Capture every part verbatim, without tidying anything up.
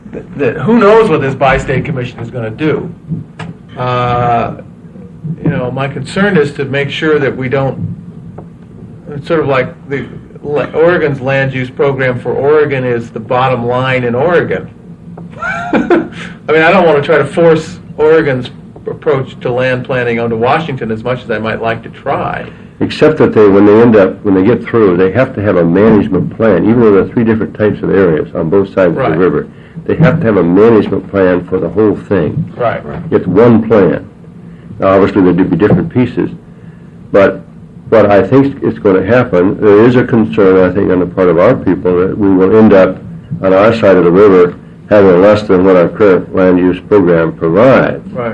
that, that who knows what this bi-state commission is going to do. Uh, you know, my concern is to make sure that we don't, it's sort of like the Oregon's land use program for Oregon is the bottom line in Oregon. I mean, I don't want to try to force Oregon's approach to land planning onto Washington as much as I might like to try. Except that they, when they end up, when they get through, they have to have a management plan. Even though there are three different types of areas on both sides Right. of the river, they have to have a management plan for the whole thing. Right, right. It's one plan. Now, obviously, there would be different pieces, but what I think is going to happen, there is a concern, I think, on the part of our people that we will end up on our side of the river having less than what our current land use program provides. Right.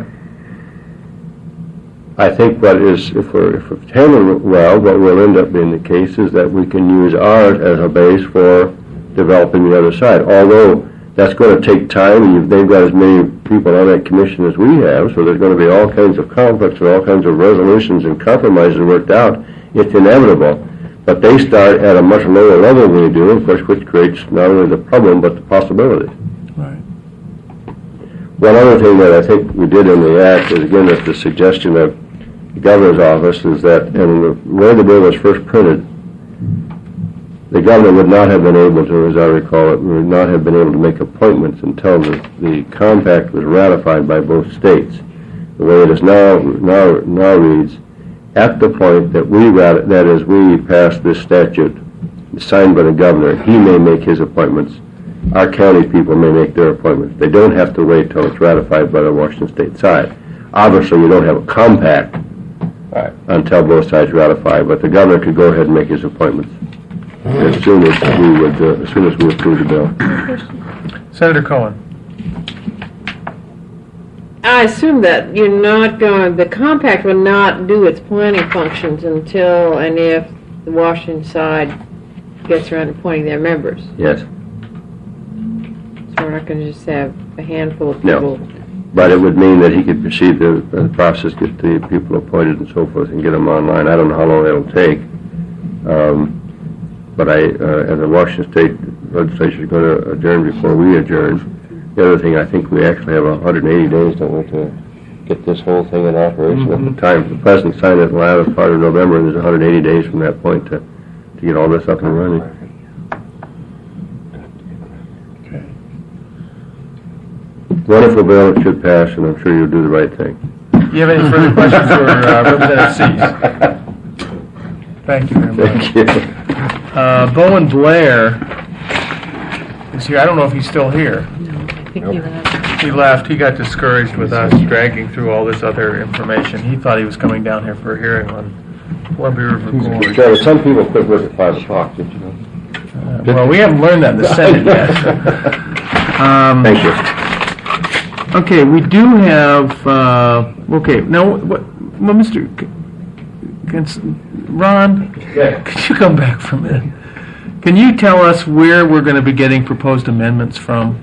I think what is, if we're, if it's handled well, what will end up being the case is that we can use ours as a base for developing the other side. Although that's going to take time, and they've got as many people on that commission as we have, so there's going to be all kinds of conflicts and all kinds of resolutions and compromises worked out. It's inevitable. But they start at a much lower level than we do, of course, which creates not only the problem but the possibilities. Right. One other thing that I think we did in the act is, again, at the suggestion of the governor's office, is that in the way the bill was first printed, the governor would not have been able to, as I recall it, would not have been able to make appointments until the, the compact was ratified by both states. The way it is now now now reads, at the point that we rat- that is we pass this statute signed by the governor, he may make his appointments. Our county people may make their appointments. They don't have to wait till it's ratified by the Washington state side. Obviously, you don't have a compact Right. until both sides ratify, but the governor could go ahead and make his appointments as soon as we would, uh, as soon as we approve the bill. Senator Cohen. I assume that you're not going, the compact will not do its planning functions until and if the Washington side gets around to appointing their members. Yes. So we're not going to just have a handful of No. people. But it would mean that he could proceed the, the process, get the people appointed and so forth, and get them online. I don't know how long that'll take. Um, but I, uh, as the Washington State Legislature is going to adjourn before we adjourn. The other thing, I think we actually have one hundred eighty days, don't we, to get this whole thing in operation. Mm-hmm. At the time the president signed it in the latter part of November, and there's one hundred eighty days from that point to, to get all this up and running. Wonderful bill, it should pass, and I'm sure you'll do the right thing. Do you have any further questions for uh, Representative Cease? Thank you very much. Thank you. Uh, Bowen Blair is here. I don't know if he's still here. No, I think he left. He left. He got discouraged with us dragging through all this other information. He thought he was coming down here for a hearing on Columbia River Gorge. Trevor, some people quit work at five o'clock, did you know? Uh, well, we haven't learned that in the Senate yet. Um, Thank you. Okay, we do have, uh, okay, now, what, well, Mister C- can, Ron, Yeah. could you come back for a minute? Can you tell us where we're going to be getting proposed amendments from?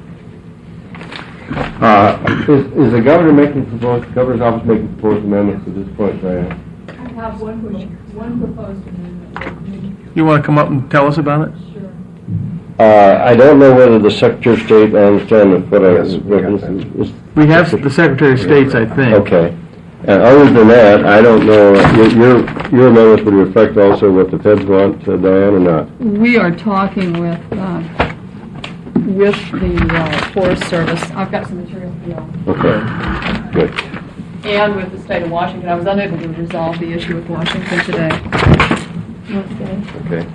Uh, is, is the governor making proposed, governor's office making proposed amendments at this point, Diane? I have one, one proposed amendment. You want to come up and tell us about it? Sure. Uh, I don't know whether the Secretary of State, I understand that what I, Yes, we got that. is, We have the Secretary of State's, I think. okay. And other than that, I don't know, your, your, your amendments would reflect also what the feds want, uh, Diane, or not? We are talking with, uh, with the uh, Forest Service. I've got some material for y'all. Okay, good. And with the state of Washington. I was unable to resolve the issue with Washington today. Okay. Okay.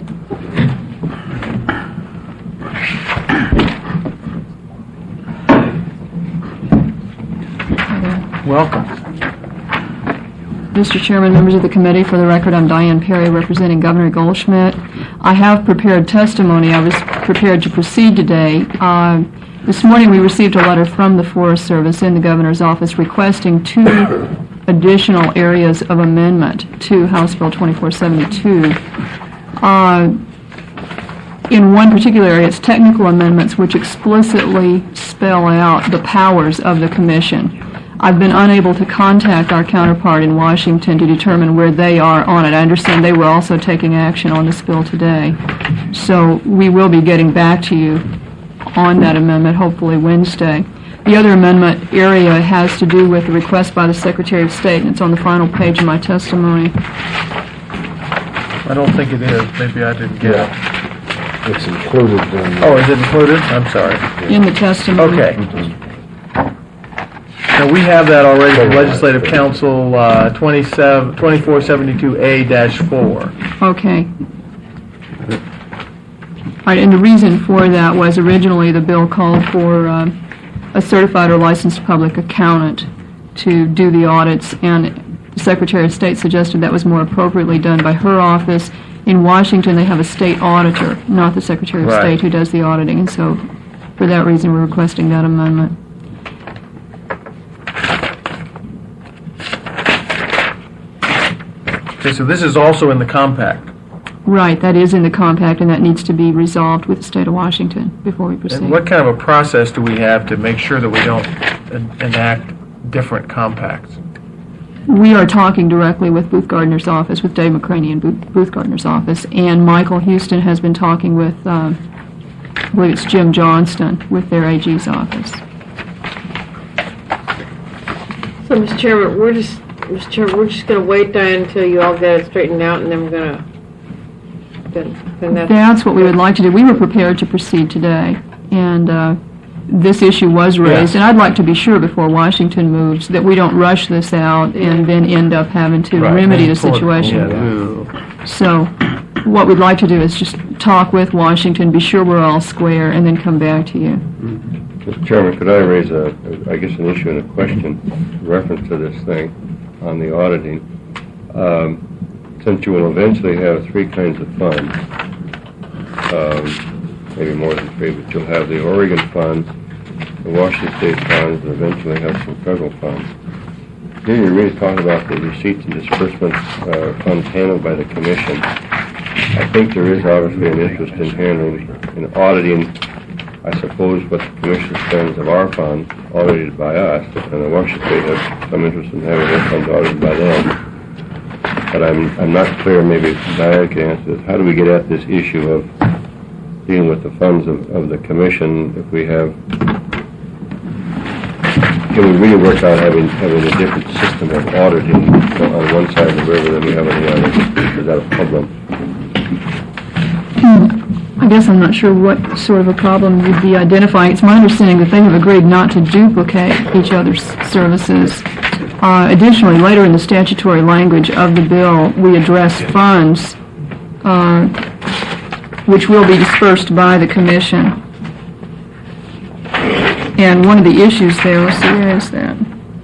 Welcome. Mister Chairman, members of the committee, for the record, I'm Diane Perry, representing Governor Goldschmidt. I have prepared testimony. I was prepared to proceed today. Uh, this morning we received a letter from the Forest Service in the governor's office requesting two additional areas of amendment to House Bill twenty-four seventy-two. Uh, in one particular area, it's technical amendments which explicitly spell out the powers of the commission. I've been unable to contact our counterpart in Washington to determine where they are on it. I understand they were also taking action on this bill today. So we will be getting back to you on that amendment, hopefully Wednesday. The other amendment area has to do with the request by the Secretary of State, and it's on the final page of my testimony. I don't think it is. Maybe I didn't get it. It's included in... Oh, is it included? I'm sorry. In the testimony. Okay. Now, we have that already from Legislative Council uh, twenty-seven twenty-four seventy-two A dash four. Okay. All right, and the reason for that was originally the bill called for uh, a certified or licensed public accountant to do the audits, and the Secretary of State suggested that was more appropriately done by her office. In Washington, they have a state auditor, not the Secretary of Right. State, who does the auditing, and so for that reason, we're requesting that amendment. Okay, so this is also in the compact. Right, that is in the compact, and that needs to be resolved with the state of Washington before we proceed. And what kind of a process do we have to make sure that we don't en- enact different compacts? We are talking directly with Booth Gardner's office, with Dave McCraney in Booth, Booth Gardner's office, and Michael Houston has been talking with, uh, I believe it's Jim Johnston, with their A G's office. So, Mister Chairman, we're just, Mister Chairman, we're just going to wait, Diane, until you all get it straightened out, and then we're going to, then, then that's... That's what we would like to do. We were prepared to proceed today, and uh, this issue was raised, Yeah. and I'd like to be sure before Washington moves that we don't rush this out and then end up having to Right. remedy the Pull it- situation. Yeah. So what we'd like to do is just talk with Washington, be sure we're all square, and then come back to you. Mister Chairman, could I raise a, I guess, an issue and a question in reference to this thing on the auditing? Um, Since you will eventually have three kinds of funds, um, maybe more than three, but you'll have the Oregon funds, the Washington State funds, and eventually have some federal funds. Here you're really talking about the receipts and disbursements uh, funds handled by the commission. I think there is obviously an interest in handling, in auditing, I suppose, what the commission spends of our funds audited by us, and the Washington State has some interest in having their funds audited by them. But I'm I'm not clear, maybe Diane can answer this. How do we get at this issue of dealing with the funds of, of the commission if we have, can we really work out having having a different system of auditing on one side of the river than we have on the other? Is that a problem? I guess I'm not sure what sort of a problem you'd be identifying. It's my understanding that they have agreed not to duplicate each other's services. Uh, additionally, later in the statutory language of the bill, we address funds uh, which will be dispersed by the commission. And one of the issues there, let's see, where is that?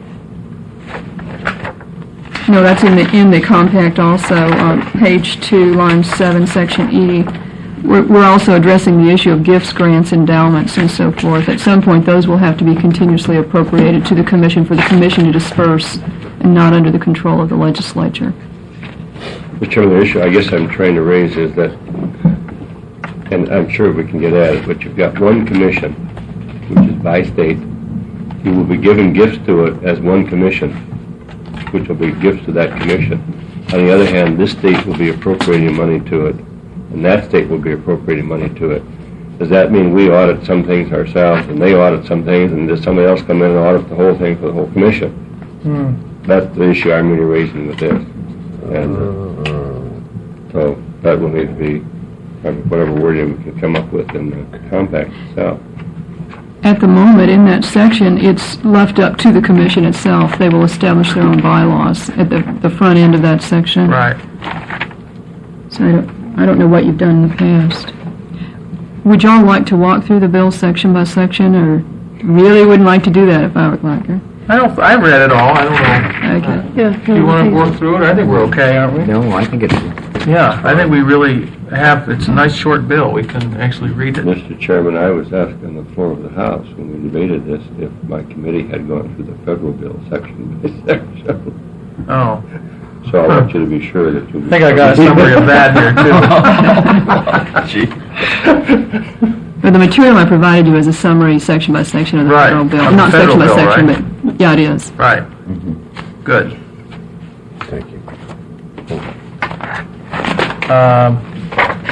No, that's in the in the compact also, uh, page two, line seven, section E. We're, we're also addressing the issue of gifts, grants, endowments, and so forth. At some point, those will have to be continuously appropriated to the commission for the commission to disperse, and not under the control of the legislature. Mister Chairman, the issue I guess I'm trying to raise is that, and I'm sure we can get at it, but you've got one commission, which is by state. You will be giving gifts to it as one commission, which will be gifts to that commission. On the other hand, this state will be appropriating money to it, and that state will be appropriating money to it. Does that mean we audit some things ourselves, and they audit some things, and does somebody else come in and audit the whole thing for the whole commission? Hmm. That's the issue I'm really raising with this. And uh, so that will need to be, um, whatever wording we can come up with in the compact itself. At the moment, in that section, it's left up to the commission itself. They will establish their own bylaws at the, the front end of that section. Right. So I don't, I don't know what you've done in the past. Would y'all like to walk through the bill section by section, or really wouldn't like to do that if I were Clacker? I don't, I read it all, I don't know. Okay. Yeah, Do you want to work through it? I think we're okay, aren't we? No, I think it's, Yeah, I think we really have, it's a nice short bill, we can actually read it. Mister Chairman, I was asked on the floor of the House when we debated this if my committee had gone through the federal bill section by section. Oh, So I want you to be sure that you'll be... I think I got a summary of that here, too. But the material I provided you is a summary section by section of the Right, federal bill. of the Not federal section by bill, section, right? but, yeah, it is. Right, good. thank you. Um,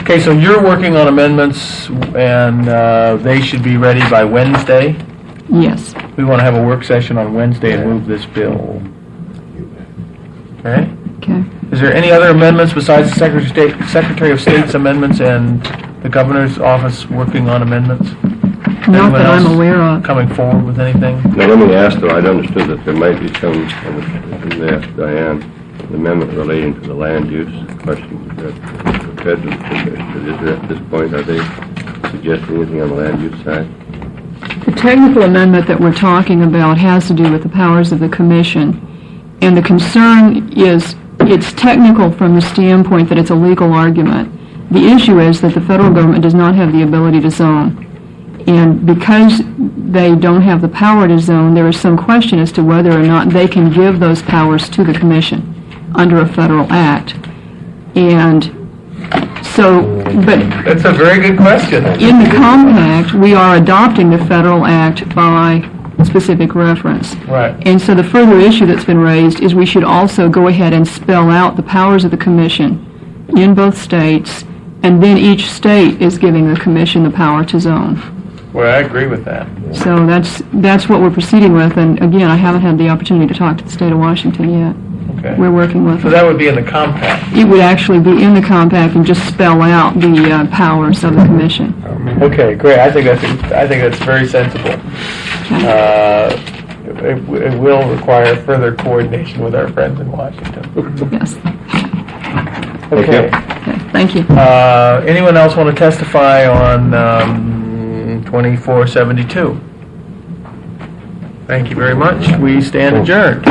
Okay, so you're working on amendments, and uh, they should be ready by Wednesday. Yes. We want to have a work session on Wednesday and move this bill. Okay? Okay. Is there any other amendments besides the Secretary of State, Secretary of State's amendments and the Governor's office working on amendments? Not Anyone that I'm else aware of. Coming forward with anything? Now, let me ask, though, I'd understood that there might be some, and they asked Diane, an amendment relating to the land use question. Is that the federal commission? Is there at this point, are they suggesting anything on the land use side? The technical amendment that we're talking about has to do with the powers of the commission. And the concern is, it's technical from the standpoint that it's a legal argument. The issue is that the federal government does not have the ability to zone. And because they don't have the power to zone, there is some question as to whether or not they can give those powers to the commission under a federal act. And so, but That's a very good question. in the compact, we are adopting the federal act by specific reference. Right. And so the further issue that's been raised is we should also go ahead and spell out the powers of the commission in both states, and then each state is giving the commission the power to zone. Well, I agree with that. So that's that's what we're proceeding with, and again, I haven't had the opportunity to talk to the state of Washington yet. Okay. We're working with So it. that would be in the compact. It would actually be in the compact and just spell out the uh, powers of the commission. Okay, great. I think that's I think that's very sensible. Uh, it, it will require further coordination with our friends in Washington. Yes. Okay. Okay. Thank you. Uh, anyone else want to testify on um, twenty-four seventy-two? Thank you very much. We stand adjourned.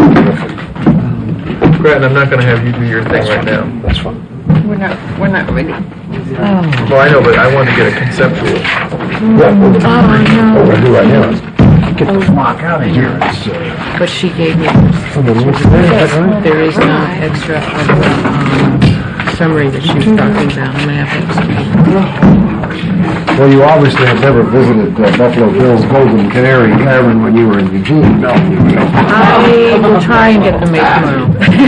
Grant, I'm not going to have you do your thing right now. That's fine. We're not, we're not ready. Well, I know, but I want to get a conceptual. What we'll Oh, no. do right now is get the fuck out of here. It's, uh, But she gave me, from the woods there, is that right? there is no extra of the um, summary that she was talking about. I'm going to have to. Well, you obviously have never visited uh, Buffalo Bill's Golden Canary Tavern when you were in Eugene. No. I will try and get them made tomorrow.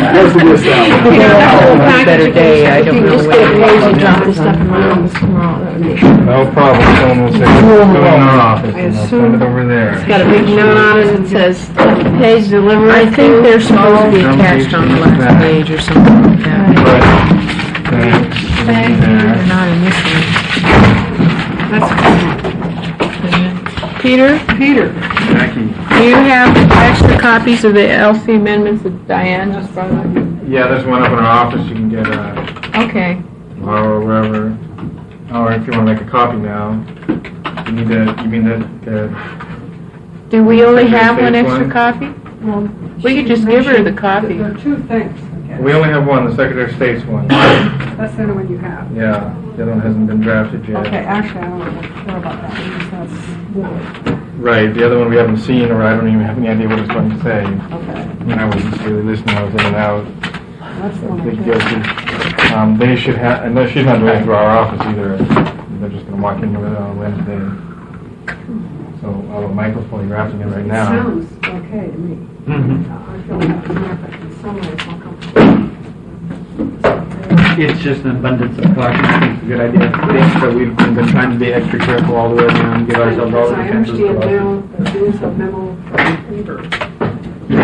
Much better day. I don't know when. Drop this stuff in my office tomorrow. No problem. Someone will say, what's going on in our office? I And I'll assume- send it over there. It's got a big note on it that says page delivery. I think they're supposed to be attached on the last page or something like that. Thank They're not in this one. Peter? Peter. Jackie. Do you have extra copies of the L C amendments that Diane just brought up? Yeah, there's one up in our office you can get uh, Okay. tomorrow or wherever. Or if you want to make a copy now, you need to, you mean the, the Do we only have one States extra one? copy? Well, We could just give her the copy. There are two things, okay? we only have one, the Secretary of State's one. That's the only one you have. Yeah, the other one hasn't been drafted yet. Okay, actually, I don't really care about that, because that's wood. Right, the other one we haven't seen, or I don't even have any idea what it's going to say. Okay, I mean, I wasn't really listening, I was in and out. that's the one I Big care guilty. Um, they should have, and she's not going through our office either. They're just going to walk in with it on Wednesday. So I'll have a microphone drafting it right It now. sounds okay to me. Mhm. I feel like the method in some ways more comfortable. It's just an abundance of caution. I think it's a good idea. I think that we've been trying to be extra careful all the way around, give ourselves all Because the I chances. understand now that there is a memo from paper.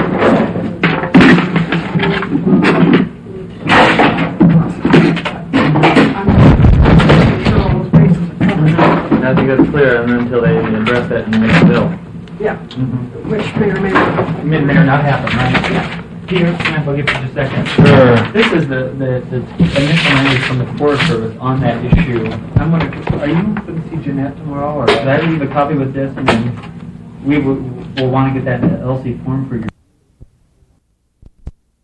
I think that's clear, and until they address that in the next bill. Yeah, which may or may not. May may or not happen, right? Peter, can I bug you for just a second? Sure. This is the, the, the initial language from the Forest Service on that issue. I'm wondering, are you going to see Jeanette tomorrow, or should I leave a copy with this, and then we will, will want to get that L C form for you?